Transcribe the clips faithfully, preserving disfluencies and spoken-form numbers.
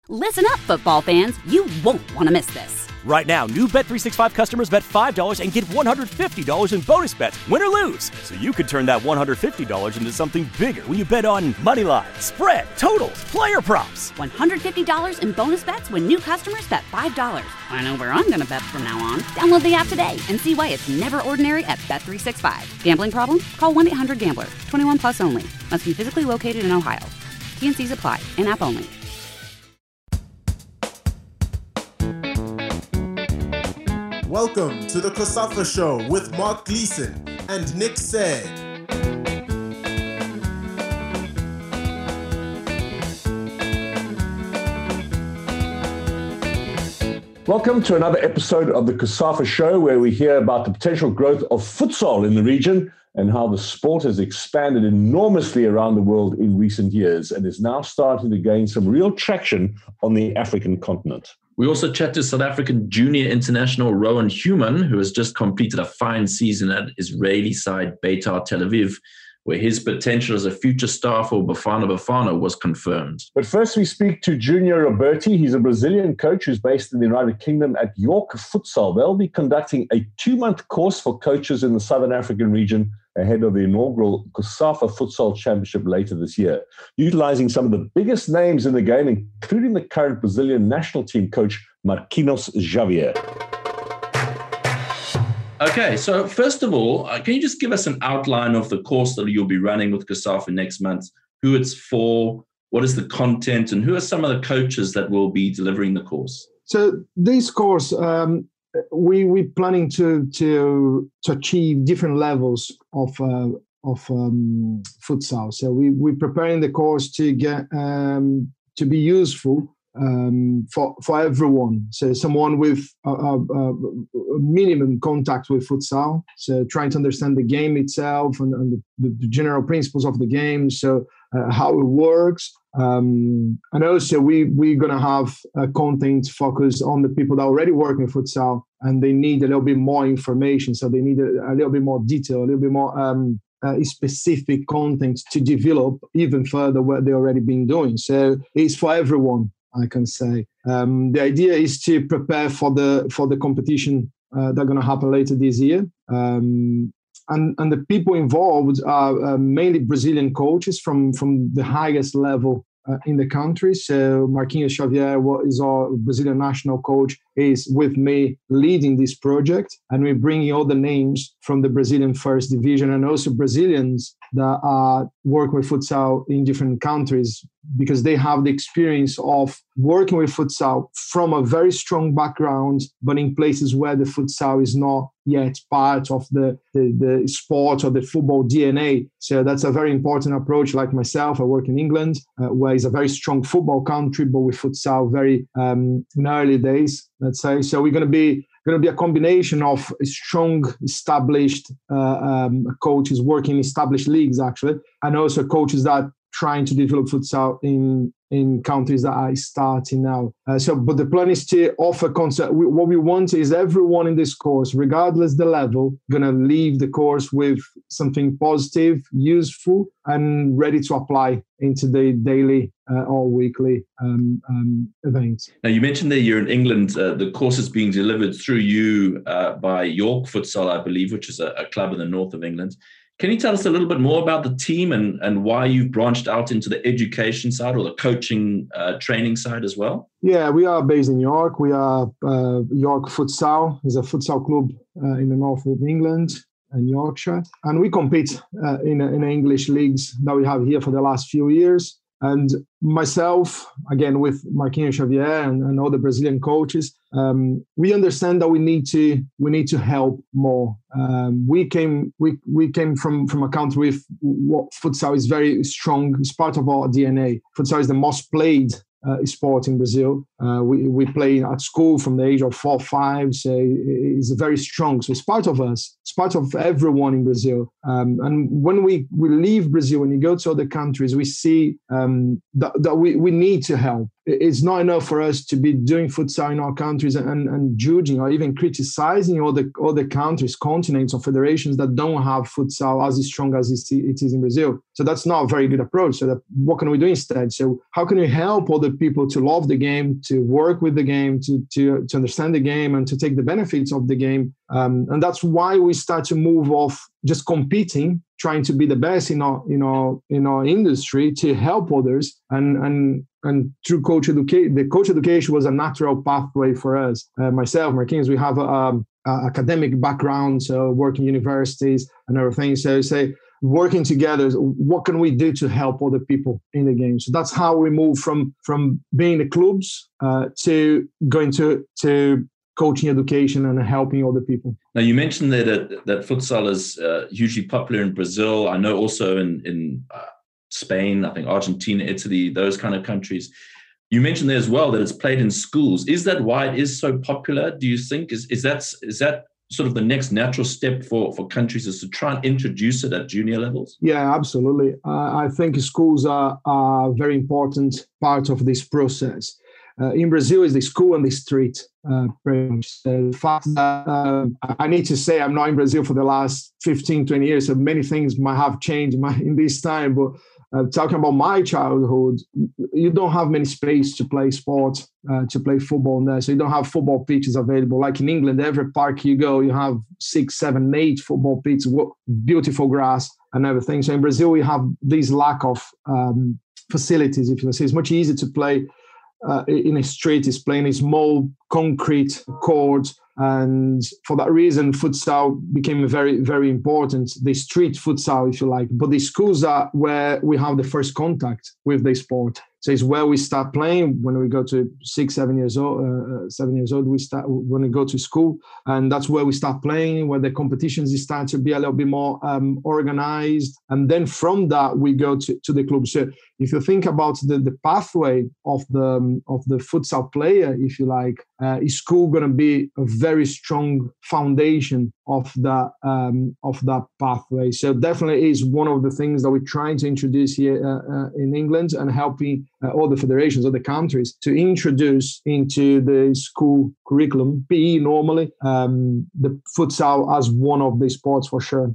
Listen up, football fans. You won't want to miss this. Right now, new Bet three sixty-five customers bet five dollars and get one hundred fifty dollars in bonus bets, win or lose. So you could turn that one hundred fifty dollars into something bigger when you bet on money line, spread, totals, player props. one hundred fifty dollars in bonus bets when new customers bet five dollars. I know where I'm going to bet from now on. Download the app today and see why it's never ordinary at Bet three sixty-five. Gambling problem? Call one eight hundred gambler. twenty-one plus only. Must be physically located in Ohio. T and C's apply. In-app only. Welcome to the COSAFA Show with Mark Gleason and Nick Said. Welcome to another episode of the COSAFA Show, where we hear about the potential growth of futsal in the region and how the sport has expanded enormously around the world in recent years and is now starting to gain some real traction on the African continent. We also chat to South African junior international Rowan Human, who has just completed a fine season at Israeli side Beitar Tel Aviv, where his potential as a future star for Bafana Bafana was confirmed. But first we speak to Junior Roberti. He's a Brazilian coach who's based in the United Kingdom at York Futsal. They'll be conducting a two-month course for coaches in the Southern African region ahead of the inaugural COSAFA Futsal Championship later this year, utilizing some of the biggest names in the game, including the current Brazilian national team coach, Marquinhos Xavier. Okay, so first of all, uh, can you just give us an outline of the course that you'll be running with COSAFA next month, who it's for, what is the content, and who are some of the coaches that will be delivering the course? So this course, um, we we planning to to to achieve different levels of uh, of um, futsal. So we we preparing the course to get um, to be useful um, for for everyone. So someone with a, a, a minimum contact with futsal. So trying to understand the game itself and, and the, the general principles of the game. So uh, how it works. Um, and also we, we're going to have uh, content focused on the people that are already working with futsal and they need a little bit more information. So they need a, a little bit more detail, a little bit more um, uh, specific content to develop even further what they've already been doing. So it's for everyone, I can say. Um, the idea is to prepare for the for the competition uh, that's going to happen later this year. Um, And, and the people involved are uh, mainly Brazilian coaches from, from the highest level uh, in the country. So Marquinhos Xavier, what is our Brazilian national coach, is with me leading this project. And we're bringing all the names from the Brazilian first division and also Brazilians that are working with futsal in different countries because they have the experience of working with futsal from a very strong background, but in places where the futsal is not yet part of the, the, the sport or the football D N A. So that's a very important approach. Like myself, I work in England, uh, where it's a very strong football country, but with futsal very um, in early days, let's say. So we're going to be going to be a combination of strong, established uh, um, coaches working in established leagues, actually, and also coaches that are trying to develop futsal in in countries that are starting now. Uh, so, but the plan is to offer concept. We, what we want is everyone in this course, regardless the level, going to leave the course with something positive, useful, and ready to apply into the daily uh, or weekly um, um, events. Now, you mentioned that you're in England. Uh, the course is being delivered through you uh, by York Futsal, I believe, which is a, a club in the north of England. Can you tell us a little bit more about the team and, and why you've branched out into the education side or the coaching uh, training side as well? Yeah, we are based in York. We are uh, York Futsal. It's a futsal club uh, in the north of England and Yorkshire. And we compete uh, in, in English leagues that we have here for the last few years. And myself, again, with Marquinhos Xavier and, and all the Brazilian coaches, um, we understand that we need to we need to help more. Um, we came we we came from from a country with what futsal is very strong. It's part of our D N A. Futsal is the most played uh, sport in Brazil. Uh, we we play at school from the age of four, five. So it's very strong. So it's part of us. It's part of everyone in Brazil. Um, and when we, we leave Brazil, when you go to other countries, we see um, that, that we, we need to help. it's not enough for us to be doing futsal in our countries and, and judging or even criticizing other, other countries, continents or federations that don't have futsal as strong as it is in Brazil. So that's not a very good approach. So that, what can we do instead? So how can we help other people to love the game, to work with the game, to, to, to understand the game and to take the benefits of the game? Um, and that's why we start to move off just competing, trying to be the best in our, you know, in our industry to help others. And and and through coach education, the coach education was a natural pathway for us. Uh, myself, Marquinhos, we have a, a, a academic background, so working universities and everything. So say working together, what can we do to help other people in the game? So that's how we move from from being the clubs uh, to going to to coaching education and helping other people. Now, you mentioned there that, that futsal is uh, hugely popular in Brazil. I know also in, in uh, Spain, I think Argentina, Italy, those kind of countries. You mentioned there as well that it's played in schools. Is that why it is so popular, do you think? Is is that is that sort of the next natural step for, for countries, is to try and introduce it at junior levels? Yeah, absolutely. Uh, I think schools are, are a very important part of this process. Uh, in Brazil, is the school and the street. Uh, the fact that uh, I need to say I'm not in Brazil for the last fifteen, twenty years, so many things might have changed in, my, in this time. But uh, talking about my childhood, you don't have many space to play sport, uh, to play football there. So you don't have football pitches available. Like in England, every park you go, you have six, seven, eight football pitches, beautiful grass and everything. So in Brazil, we have this lack of um, facilities, if you say. It's much easier to play Uh, in a street, is playing a small concrete court, and for that reason futsal became very, very important, the street futsal, if you like. But the schools are where we have the first contact with the sport. So it's where we start playing when we go to six, seven years old. Uh, seven years old, we start when we go to school, and that's where we start playing. Where the competitions start to be a little bit more um, organized, and then from that we go to, to the club. So if you think about the, the pathway of the um, of the futsal player, if you like, uh, is school going to be a very strong foundation of that um, of that pathway. So definitely is one of the things that we're trying to introduce here uh, uh, in England, and helping uh, all the federations, all the countries to introduce into the school curriculum, P E normally, um, the futsal as one of the sports for sure.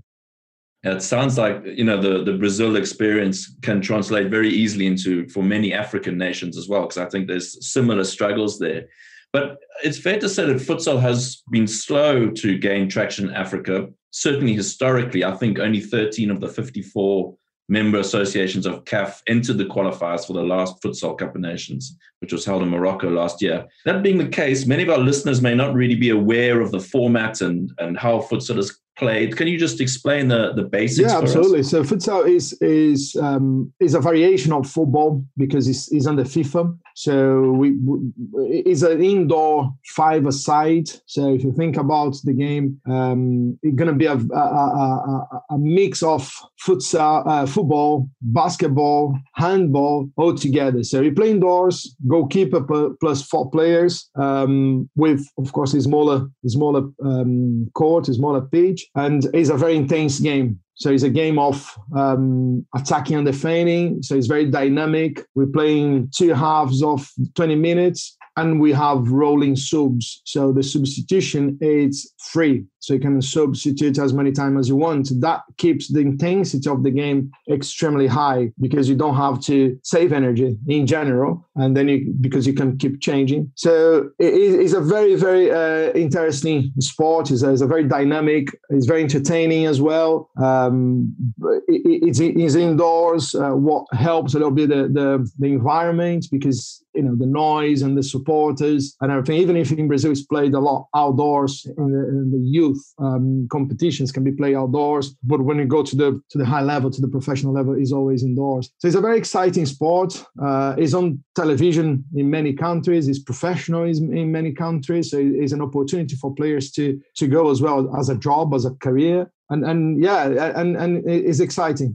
It sounds like, you know, the, the Brazil experience can translate very easily into for many African nations as well, because I think there's similar struggles there. But it's fair to say that futsal has been slow to gain traction in Africa. Certainly historically, I think only thirteen of the fifty-four member associations of C A F entered the qualifiers for the last Futsal Cup of Nations, which was held in Morocco last year. That being the case, many of our listeners may not really be aware of the format and, and how futsal is played. Can you just explain the, the basics? Yeah, for absolutely. us? So futsal is is um, is a variation of football because it's, it's under FIFA. So we, we it's an indoor five-a-side. So if you think about the game, um, it's going to be a, a, a, a mix of futsal, uh, football, basketball, handball, all together. So you play indoors, goalkeeper plus four players, um, with, of course, a smaller, a smaller um, court, a smaller pitch, and it's a very intense game. So it's a game of um, attacking and defending. So it's very dynamic. We're playing two halves of twenty minutes, and we have rolling subs. So the substitution is free. So you can substitute as many times as you want. That keeps the intensity of the game extremely high because you don't have to save energy in general, and then you because you can keep changing. So it is a very, very uh, interesting sport. It's a, it's a very dynamic. It's very entertaining as well. Um, it, it's, it's indoors. Uh, what helps a little bit the, the the environment, because you know the noise and the supporters and everything. Even if in Brazil it's played a lot outdoors in the, in the youth um, competitions can be played outdoors, but when you go to the to the high level, to the professional level, it's always indoors. So it's a very exciting sport. Uh, it's on television in many countries. It's professional in many countries. So it's an opportunity for players to to go as well as a job, as a career, and and yeah, and and it's exciting.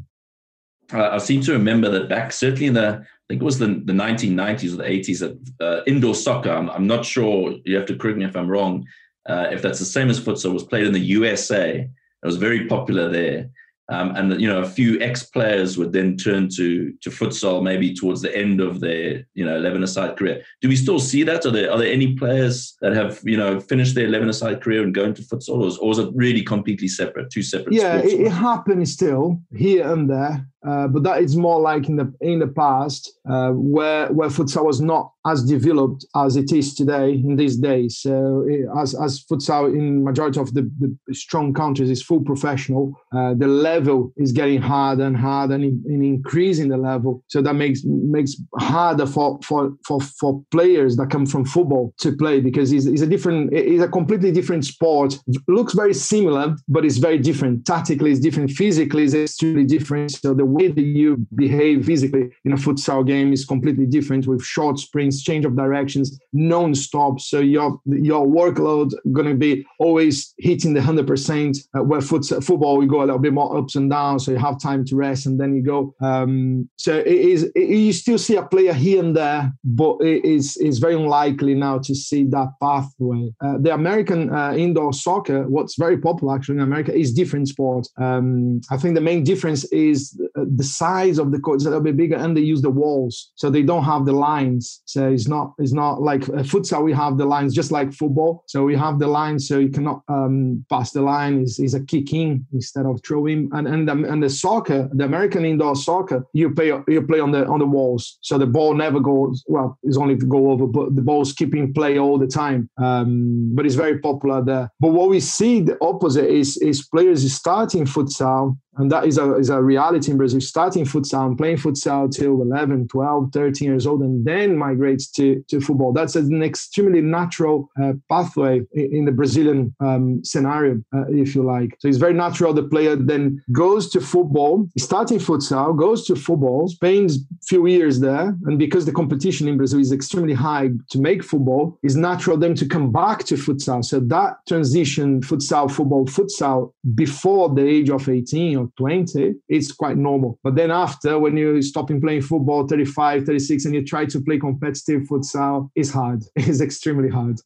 Uh, I seem to remember that back, certainly in the, I think it was the, the nineteen nineties or the eighties, that uh, indoor soccer, I'm, I'm not sure, you have to correct me if I'm wrong, uh, if that's the same as futsal, was played in the U S A. It was very popular there. Um, and, you know, a few ex-players would then turn to to futsal maybe towards the end of their, you know, eleven-a-side career. Do we still see that? Are there, are there any players that have, you know, finished their eleven-a-side career and go into futsal? Or is, or is it really completely separate, two separate yeah, sports? Yeah, it, it happens still here and there. Uh, but that is more like in the in the past, uh, where where futsal was not as developed as it is today in these days. So it, as as futsal in majority of the, the strong countries is full professional, uh, the level is getting harder and harder and, in, and increasing the level. So that makes makes harder for for for for players that come from football to play, because it's, it's a different, it's a completely different sport. It looks very similar, but it's very different. Tactically, it's different. Physically, it's extremely different. So the way that you behave physically in a futsal game is completely different, with short sprints, change of directions, non-stop. So your your workload going to be always hitting the one hundred percent, uh, where futsal, football, we go a little bit more ups and downs, so you have time to rest and then you go. Um, so it is, it, you still see a player here and there, but it is it's very unlikely now to see that pathway. Uh, the American uh, indoor soccer, what's very popular actually in America, is different sport. Um, I think the main difference is uh, the size of the court is a little bit bigger, and they use the walls, so they don't have the lines. So it's not it's not like uh, futsal. We have the lines just like football. So we have the lines, so you cannot um, pass the line. Is is a kick in instead of throwing. And and the, and the soccer, the American indoor soccer, you play you play on the on the walls. So the ball never goes. Well, it's only to go over, but the ball's keeping play all the time. Um, but it's very popular there. But what we see the opposite is is players starting futsal. And that is a, is a reality in Brazil, starting futsal and playing futsal till eleven, twelve, thirteen years old, and then migrates to, to football. That's an extremely natural uh, pathway in, in the Brazilian um, scenario, uh, if you like. So it's very natural. The player then goes to football, starting futsal, goes to football, spends a few years there. And because the competition in Brazil is extremely high to make football, it's natural then to come back to futsal. So that transition, futsal, football, futsal, before the age of eighteen or twenty, it's quite normal. But then after, when you stop in playing football, thirty-five, thirty-six, and you try to play competitive futsal, it's hard. It's extremely hard.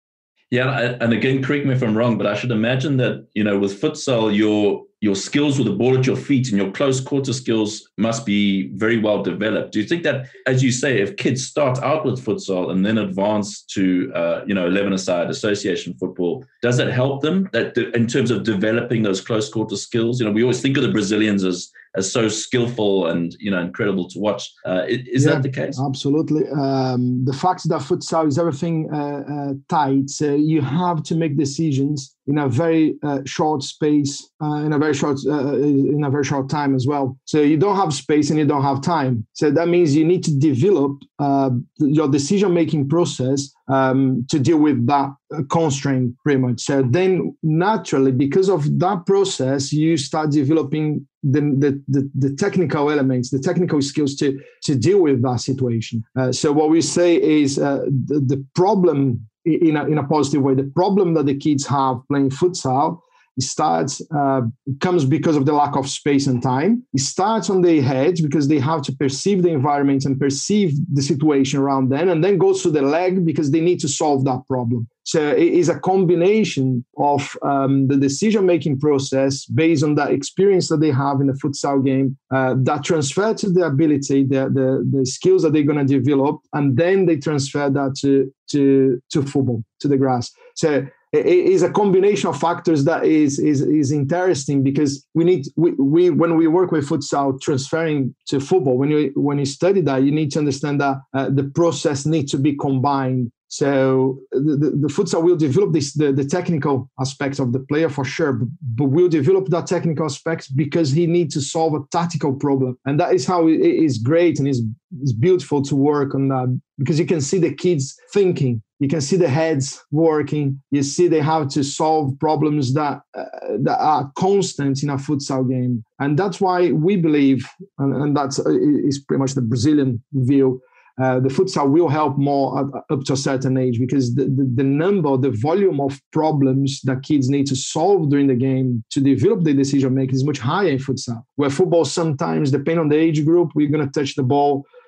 Yeah, and again, correct me if I'm wrong, but I should imagine that, you know, with futsal, your your skills with the ball at your feet and your close quarter skills must be very well developed. Do you think that, as you say, if kids start out with futsal and then advance to, uh, you know, eleven-a-side association football, does that help them that in terms of developing those close quarter skills? You know, we always think of the Brazilians as as so skillful and, you know, incredible to watch. Uh, is yeah, that the case? Absolutely. Um, the fact that futsal is everything uh, uh, tight, so you have to make decisions in a very uh, short space, uh, in a very short uh, in a very short time as well. So you don't have space and you don't have time. So that means you need to develop uh, your decision-making process um, to deal with that constraint, pretty much. So then, naturally, because of that process, you start developing the the the, the technical elements, the technical skills to to deal with that situation. Uh, so what we say is uh, the, the problem. In a, in a positive way, the problem that the kids have playing futsal, it starts uh, comes because of the lack of space and time. It starts on their heads because they have to perceive the environment and perceive the situation around them, and then goes to the leg because they need to solve that problem. So it is a combination of um, the decision-making process based on that experience that they have in the futsal game, uh, that transfer to the ability, the, the, the skills that they're going to develop, and then they transfer that to, to, to football, to the grass. So it is a combination of factors that is is is interesting, because we need we, we when we work with futsal transferring to football, when you when you study that, you need to understand that uh, the process needs to be combined. So the, the, the futsal will develop this the, the technical aspects of the player for sure, but, but we'll develop that technical aspects because he needs to solve a tactical problem, and that is how it is great and is it's beautiful to work on that, because you can see the kids thinking. You can see the heads working. You see they have to solve problems that uh, that are constant in a futsal game, and that's why we believe, and, and that's uh, is pretty much the Brazilian view. Uh, the futsal will help more at, up to a certain age, because the, the, the number, the volume of problems that kids need to solve during the game to develop the decision making is much higher in futsal. Where football sometimes, depending on the age group, we're going to touch the ball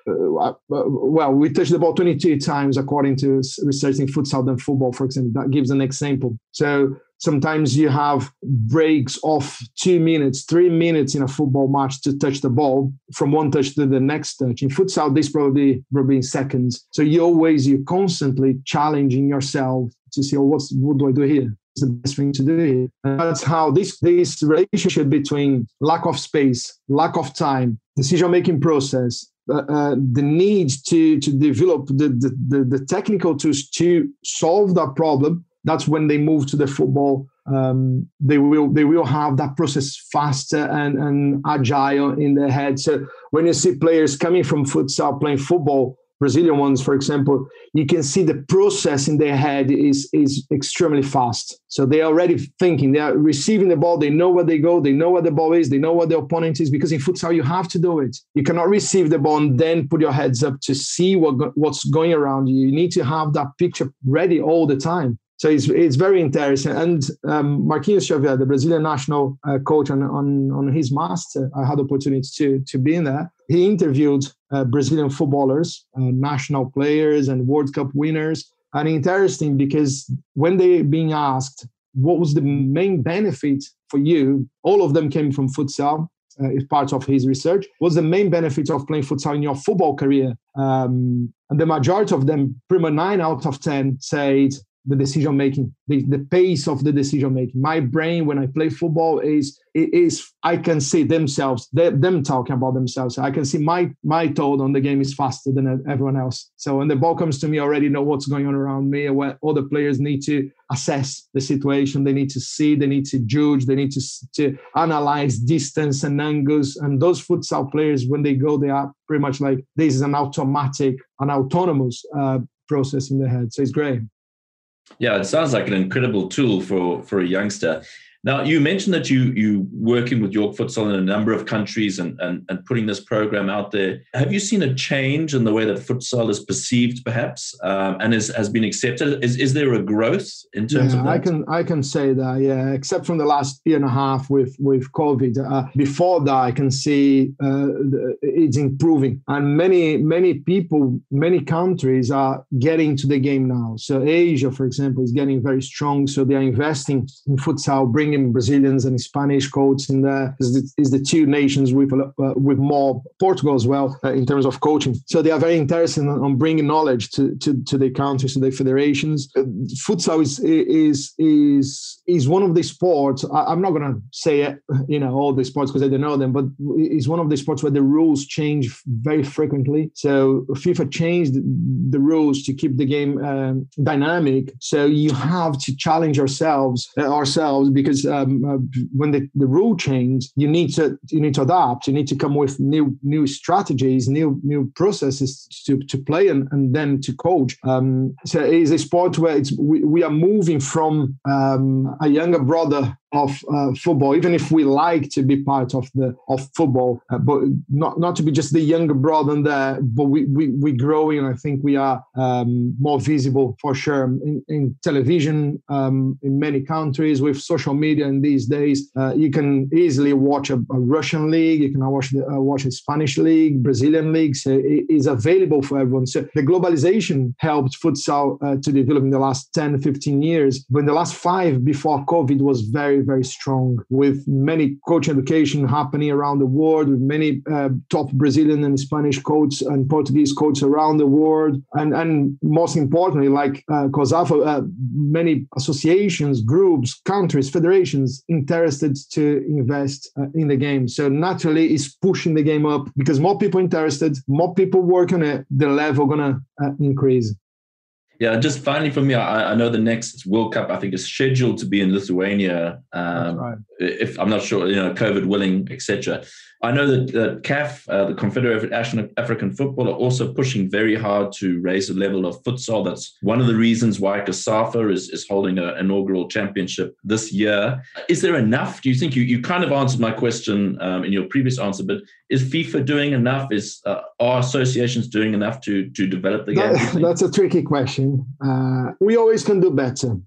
uh, well, we touch the ball twenty-two times according to research in futsal than football, for example. That gives an example. So sometimes you have breaks of two minutes, three minutes in a football match to touch the ball from one touch to the next touch. In futsal, this probably probably in seconds. So you always, you're constantly challenging yourself to see, oh, what's what do I do here? It's the best thing to do here. And that's how this this relationship between lack of space, lack of time, decision-making process, uh, uh, the need to to develop the, the the the technical tools to solve that problem. That's when they move to the football. Um, they will they will have that process faster and, and agile in their head. So when you see players coming from futsal playing football, Brazilian ones, for example, you can see the process in their head is is extremely fast. So they're already thinking, they are receiving the ball, they know where they go, they know where the ball is, they know what the opponent is, because in futsal you have to do it. You cannot receive the ball and then put your heads up to see what what's going around you. You need to have that picture ready all the time. So it's it's very interesting. And um, Marquinhos Xavier, the Brazilian national uh, coach, on, on on his master, I had the opportunity to to be in there. He interviewed uh, Brazilian footballers, uh, national players, and World Cup winners. And interesting because when they being asked what was the main benefit for you, all of them came from futsal. Uh, is part of his research. What's the main benefit of playing futsal in your football career? Um, and the majority of them, pretty much nine out of ten, said the decision making, the, the pace of the decision making. My brain, when I play football, is is I can see themselves, they, them talking about themselves. I can see my my thought on the game is faster than everyone else. So when the ball comes to me, I already know what's going on around me. Where other players need to assess the situation, they need to see, they need to judge, they need to to analyze distance and angles. And those futsal players, when they go, they are pretty much like this is an automatic, an autonomous uh, process in their head. So it's great. Yeah, it sounds like an incredible tool for, for a youngster. Now, you mentioned that you you working with York Futsal in a number of countries and, and, and putting this program out there. Have you seen a change in the way that futsal is perceived, perhaps, um, and is, has been accepted? Is is there a growth in terms yeah, of that? I can I can say that, yeah, except from the last year and a half with, with COVID. Uh, before that, I can see uh, it's improving. And many, many people, many countries are getting to the game now. So Asia, for example, is getting very strong. So they are investing in futsal, bringing Brazilians and Spanish coaches in there. Is the, is the two nations with uh, with more, Portugal as well, uh, in terms of coaching. So they are very interested in, on bringing knowledge to, to, to the countries, to the federations. Uh, futsal is is is is one of the sports. I, I'm not going to say it, you know, all the sports because I don't know them, but it's one of the sports where the rules change very frequently. So FIFA changed the rules to keep the game um, dynamic. So you have to challenge yourselves uh, ourselves because um, uh, when the, the rule change, you need to you need to adapt. You need to come with new new strategies, new new processes to, to play and, and then to coach. Um, so it is a sport where it's we, we are moving from um, a younger brother of uh, football, even if we like to be part of the of football, uh, but not not to be just the younger brother in there, but we we we growing, and I think we are um, more visible for sure in, in television, um, in many countries with social media. And these days, uh, you can easily watch a, a Russian league, you can watch the, uh, watch a Spanish league, Brazilian league. So it is available for everyone. So the globalization helped futsal uh, to develop in the last ten, fifteen years, but in the last five before COVID was very, very strong, with many coach education happening around the world, with many uh, top Brazilian and Spanish coaches and Portuguese coaches around the world. And, and most importantly, like uh, COSAFA, uh, many associations, groups, countries, federations interested to invest uh, in the game. So naturally, it's pushing the game up because more people interested, more people work on it, the level gonna uh, increase. Yeah, just finally for me, I, I know the next World Cup, I think, is scheduled to be in Lithuania. Um, right. If I'm not sure, you know, COVID willing, et cetera. I know that the C A F, uh, the Confederation of African Football, are also pushing very hard to raise the level of futsal. That's one of the reasons why COSAFA is, is holding an inaugural championship this year. Is there enough? Do you think you, you kind of answered my question um, in your previous answer, but is FIFA doing enough? Is uh, are associations doing enough to, to develop the game? That, that's a tricky question. Uh, we always can do better.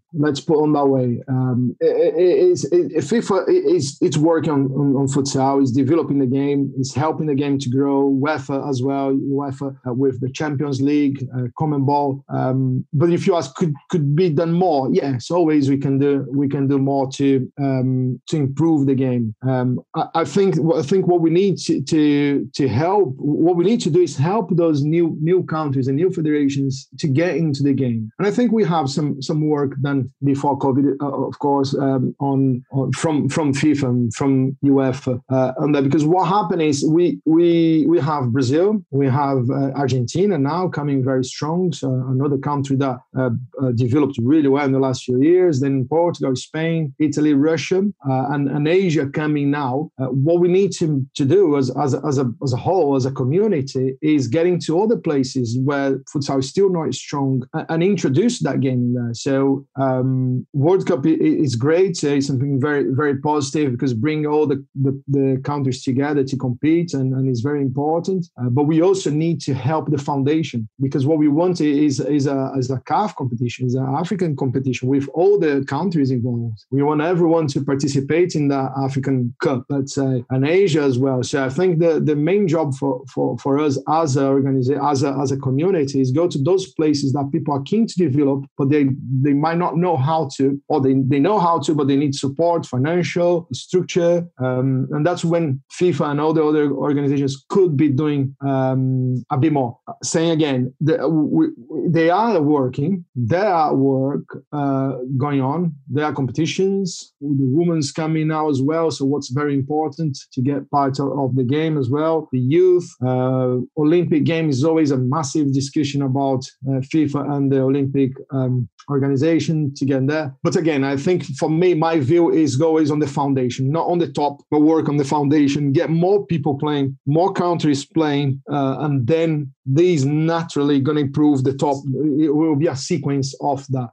Let's put on that way. Um, it, it, it's, it, FIFA is it's working on, on, on futsal. It's developing the game. It's helping the game to grow. UEFA as well. UEFA uh, with the Champions League, uh, CONMEBOL. Um, but if you ask, could could be done more? Yes, always we can do we can do more to um, to improve the game. Um, I, I think I think what we need to, to to help what we need to do is help those new new countries and new federations to get into the game. And I think we have some some work done before COVID, uh, of course, um, on, on from from FIFA and from UEFA uh, on that. Because what happened is we we we have Brazil, we have uh, Argentina now coming very strong. So another country that uh, uh, developed really well in the last few years. Then Portugal, Spain, Italy, Russia, uh, and, and Asia coming now. Uh, what we need to, to do as as as a as a whole, as a community, is getting to other places where futsal is still not strong and, and introduce that game in there. So um, World Cup is great. It's something very very positive because bring all the, the, the countries together to compete and, and it's very important. Uh, but we also need to help the foundation because what we want is is a is a C A F competition, is an African competition with all the countries involved. We want everyone to participate in the African Cup, let's say, and Asia as well. So I think the, the main job for, for, for us as a organization, as a as a community, is go to those places that people are keen to develop, but they they might not know how to, or they, they know how to, but they need support, financial, structure. Um, and that's when FIFA and all the other organizations could be doing um, a bit more. Saying again, the, we, they are working, there are work uh, going on, there are competitions, the women's coming now as well. So what's very important to get part of, of the game as well. The youth, uh, Olympic Games is always a massive discussion about uh, FIFA and the Olympic um, organization to get there. But again, I think for me, my view is always on the foundation, not on the top, but work on the foundation, get more people playing, more countries playing, uh, and then these naturally going to improve the top. It will be a sequence of that.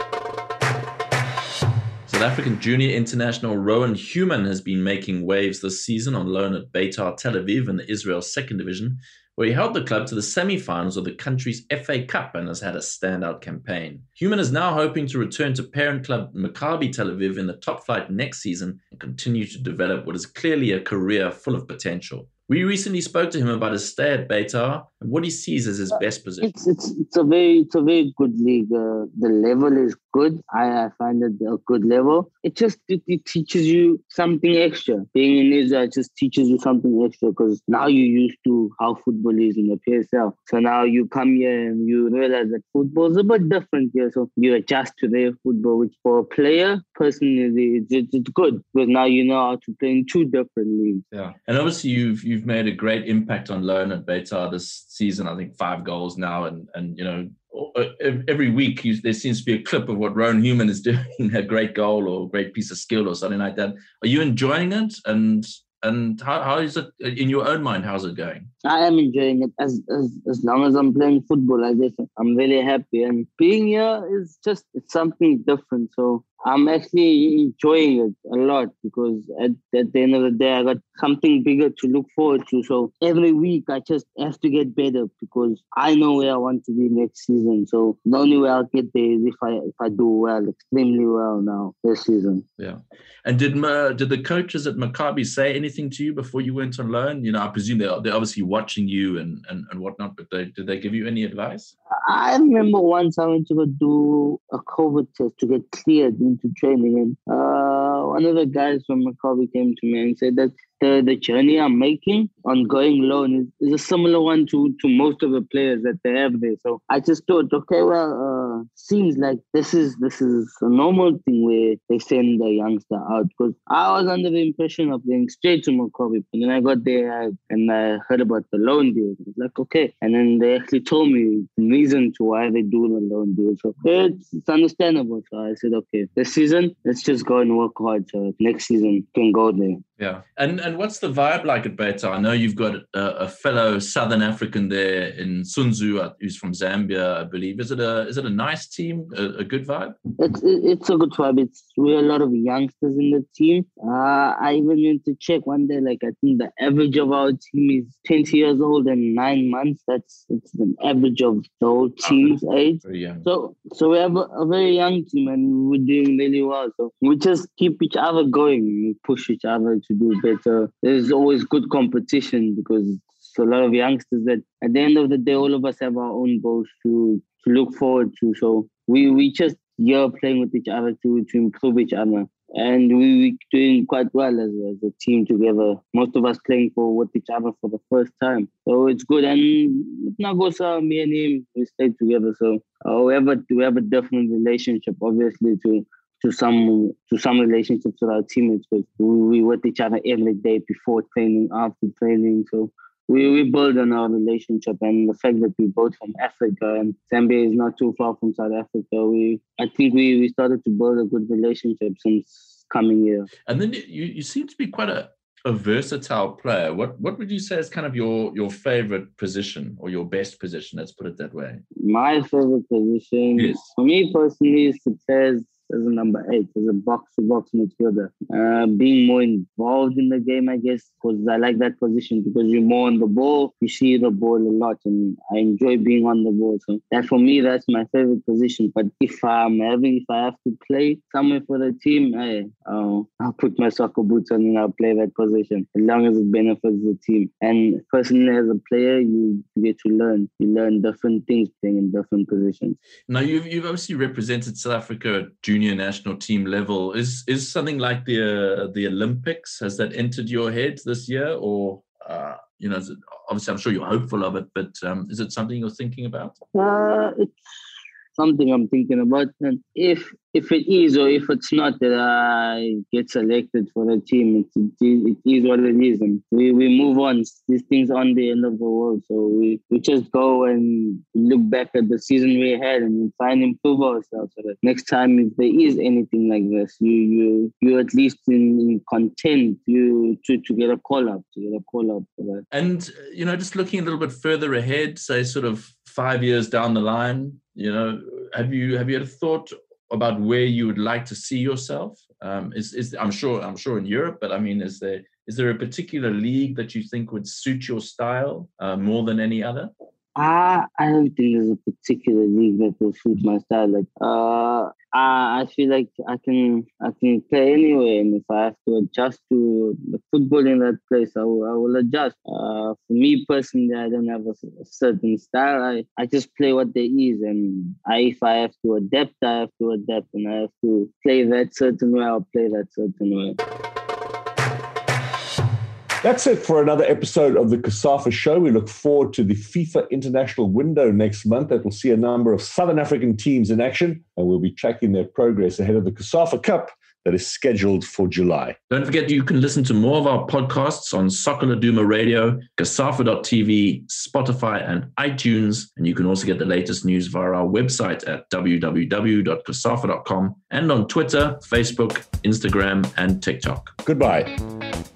South African junior international Rowan Human has been making waves this season on loan at Beitar Tel Aviv in the Israel second division, where he held the club to the semi-finals of the country's F A Cup and has had a standout campaign. Human is now hoping to return to parent club Maccabi Tel Aviv in the top flight next season and continue to develop what is clearly a career full of potential. We recently spoke to him about his stay at Beitar and what he sees as his best position. It's it's it's a very it's a very good league. Uh, the level is good. I, I find it a good level. It just it, it teaches you something extra. Being in Israel just teaches you something extra because now you're used to how football is in the P S L. So now you come here and you realize that football is a bit different here. So you adjust to their football, which for a player personally it's, it's, it's good because now you know how to play in two different leagues. Yeah, and obviously you've you've made a great impact on loan at Beitar this season. I think five goals now, and and you know every week you, there seems to be a clip of what Rowan Human is doing, a great goal or a great piece of skill or something like that. Are you enjoying it? And and how how is it in your own mind? How's it going? I am enjoying it as as as long as I'm playing football. I guess I'm really happy, and being here is just it's something different. So I'm actually enjoying it a lot because at, at the end of the day, I got something bigger to look forward to. So every week, I just have to get better because I know where I want to be next season. So the only way I'll get there is if I if I do well, extremely well now this season. Yeah. And did uh, did the coaches at Maccabi say anything to you before you went on loan? You know, I presume they're, they're obviously watching you and, and, and whatnot, but they, did they give you any advice? I remember once I went to go do a COVID test to get cleared into training, and uh, one of the guys from Maccabi came to me and said that the, the journey I'm making on going loan is, is a similar one to, to most of the players that they have there. So I just thought, okay, well, uh, seems like this is this is a normal thing where they send the youngster out because I was under the impression of going straight to Maccabi. And then I got there I, and I heard about the loan deal. I was like, okay. And then they actually told me the reason to why they do the loan deal. So it's, it's understandable. So I said, okay, this season, let's just go and work hard so next season can go there. Yeah. And and what's the vibe like at Beta? I know you've got a, a fellow Southern African there in Sunzu, who's from Zambia, I believe. Is it a is it a nice team, a, a good vibe? It's it's a good vibe. It's we're a lot of youngsters in the team. Uh, I even went to check one day. Like I think the average of our team is twenty years old and nine months. That's it's the average of the whole team's oh, age. Very young. So so we have a, a very young team and we're doing really well. So we just keep each other going. We push each other to do better. There's always good competition because it's a lot of youngsters that at the end of the day, all of us have our own goals to, to look forward to. So we, we just here playing with each other to, to improve each other. And we, we're doing quite well as, as a team together. Most of us playing for with each other for the first time. So it's good. And Nagosa, me and him, we stayed together. So uh, we, have a, we have a different relationship, obviously, to to some to some relationships with our teammates, because we, we with each other every day before training, after training. So we, we build on our relationship, and the fact that we're both from Africa and Zambia is not too far from South Africa. We I think we, we started to build a good relationship since coming here. And then you, you seem to be quite a, a versatile player. What what would you say is kind of your, your favorite position or your best position? Let's put it that way. My favorite position, yes. for me personally, is to play as as a number eight, as a box-to-box midfielder. Uh, being more involved in the game, I guess, because I like that position because you're more on the ball, you see the ball a lot, and I enjoy being on the ball. So that for me, that's my favorite position. But if I'm having, if I have to play somewhere for the team, hey, uh, I'll put my soccer boots on and I'll play that position as long as it benefits the team. And personally, as a player, you get to learn. You learn different things playing in different positions. Now, you've you've obviously represented South Africa junior national team level. Is is something like the uh, the Olympics, has that entered your head this year, or uh, you know, it, obviously I'm sure you're hopeful of it, but um, is it something you're thinking about? Uh, it's something I'm thinking about, and if if it is or if it's not that I get selected for the team, it, it, it is what it is, and we, we move on. These things on the end of the world, so we, we just go and look back at the season we had and we try and improve ourselves so that next time if there is anything like this, you you you at least in, in content you to, to get a call up, to get a call up for that. And you know, just looking a little bit further ahead, say sort of five years down the line, you know, have you have you had a thought about where you would like to see yourself? Um, is is I'm sure I'm sure in Europe, but I mean, is there is there a particular league that you think would suit your style uh, more than any other? I I don't think there's a particular league that will suit my style. Like uh, I I feel like I can I can play anywhere, and if I have to adjust to the football in that place, I will, I will adjust. Uh, for me personally, I don't have a, a certain style. I, I just play what there is, and I if I have to adapt, I have to adapt, and I have to play that certain way. I'll play that certain way. That's it for another episode of the COSAFA Show. We look forward to the FIFA International Window next month that will see a number of Southern African teams in action, and we'll be tracking their progress ahead of the COSAFA Cup that is scheduled for July. Don't forget you can listen to more of our podcasts on Soccer Laduma Radio, COSAFA dot T V, Spotify and iTunes, and you can also get the latest news via our website at w w w dot cosafa dot com and on Twitter, Facebook, Instagram and TikTok. Goodbye.